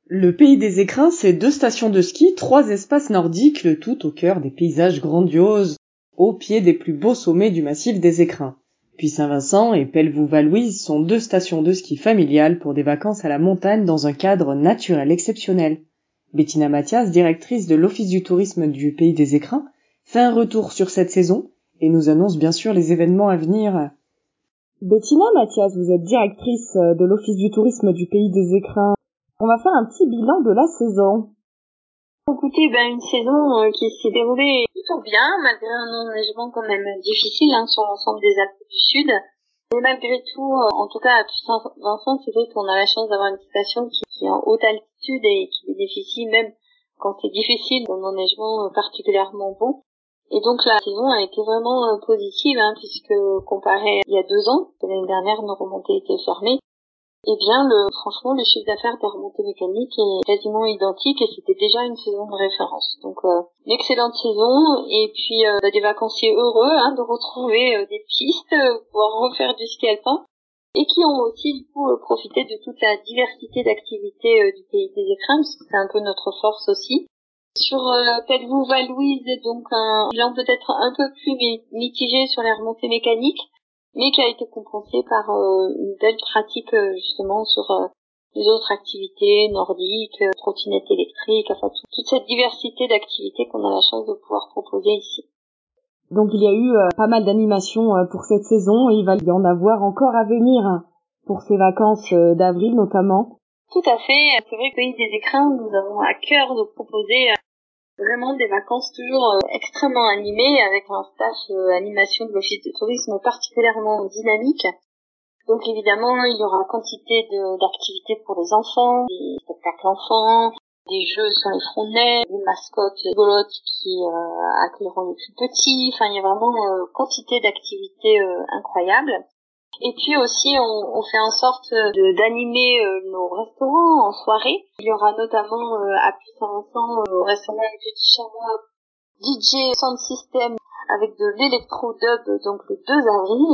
Le Pays des Écrins, c'est 2 stations de ski, 3 espaces nordiques, le tout au cœur des paysages grandioses, au pied des plus beaux sommets du massif des Écrins. Puis Saint-Vincent et Pelvoux-Valouise sont 2 stations de ski familiales pour des vacances à la montagne dans un cadre naturel exceptionnel. Bettina Mathias, directrice de l'Office du tourisme du Pays des Écrins, fait un retour sur cette saison et nous annonce bien sûr les événements à venir. Bettina Mathias, vous êtes directrice de l'Office du tourisme du Pays des Écrins. On va faire un petit bilan de la saison. Écoutez, une saison qui s'est déroulée plutôt bien, malgré un enneigement quand même difficile sur l'ensemble des Alpes du Sud. Et malgré tout, en tout cas à Saint-Vincent, c'est vrai qu'on a la chance d'avoir une station qui est en haute altitude et qui bénéficie, même quand c'est difficile, d'un enneigement particulièrement bon. Et donc la saison a été vraiment positive, puisque comparé il y a 2 ans, que l'année dernière nos remontées étaient fermées, franchement, le chiffre d'affaires des remontées mécaniques est quasiment identique et c'était déjà une saison de référence. Donc, une excellente saison et puis des vacanciers heureux de retrouver des pistes, pouvoir refaire du ski alpin et qui ont aussi du coup profité de toute la diversité d'activités du Pays des Écrins, parce que c'est un peu notre force aussi. Sur Pelvoux-Valouise, donc un bilan peut-être un peu plus mitigé sur les remontées mécaniques, mais qui a été compensé par une belle pratique justement sur les autres activités nordiques, trottinettes électriques, enfin toute cette diversité d'activités qu'on a la chance de pouvoir proposer ici. Donc il y a eu pas mal d'animations pour cette saison et il va y en avoir encore à venir pour ces vacances d'avril notamment. Tout à fait, c'est vrai que Pays des Écrins, nous avons à cœur de proposer vraiment des vacances toujours extrêmement animées, avec un staff animation de l'Office de tourisme particulièrement dynamique. Donc évidemment, il y aura quantité d'activités pour les enfants, des spectacles enfants, des jeux sur les fronts de neige, des mascottes rigolotes qui accueilleront les plus petits. Enfin, il y a vraiment quantité d'activités incroyables. Et puis aussi, on fait en sorte d'animer nos restaurants en soirée. Il y aura notamment à Puy-Saint-Vincent, au restaurant du Petit Chamois, DJ Sound System avec de l'électro-dub, donc le 2 avril.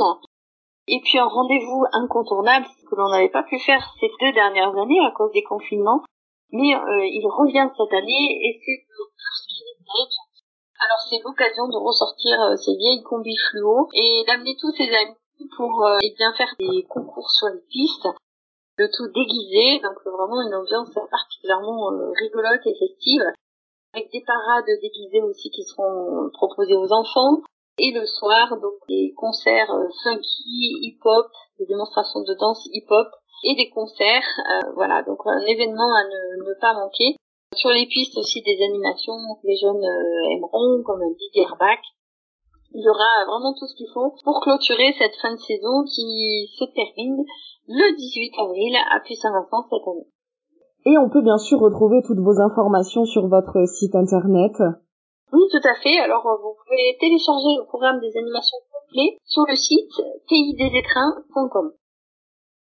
Et puis un rendez-vous incontournable, ce que l'on n'avait pas pu faire ces 2 dernières années à cause des confinements. Mais il revient cette année et c'est le First Vintage. Alors c'est l'occasion de ressortir ces vieilles combis fluo et d'amener tous ses amis pour faire des concours sur les pistes, le tout déguisé, donc vraiment une ambiance particulièrement rigolote et festive, avec des parades déguisées aussi qui seront proposées aux enfants, et le soir donc des concerts funky, hip-hop, des démonstrations de danse hip-hop et des concerts, voilà, donc un événement à ne pas manquer. Sur les pistes aussi des animations que les jeunes aimeront, comme un big airbag. Il y aura vraiment tout ce qu'il faut pour clôturer cette fin de saison qui se termine le 18 avril à Puy-Saint-Vincent cette année. Et on peut bien sûr retrouver toutes vos informations sur votre site internet. Oui, tout à fait. Alors, vous pouvez télécharger le programme des animations complet sur le site paysdesécrins.com.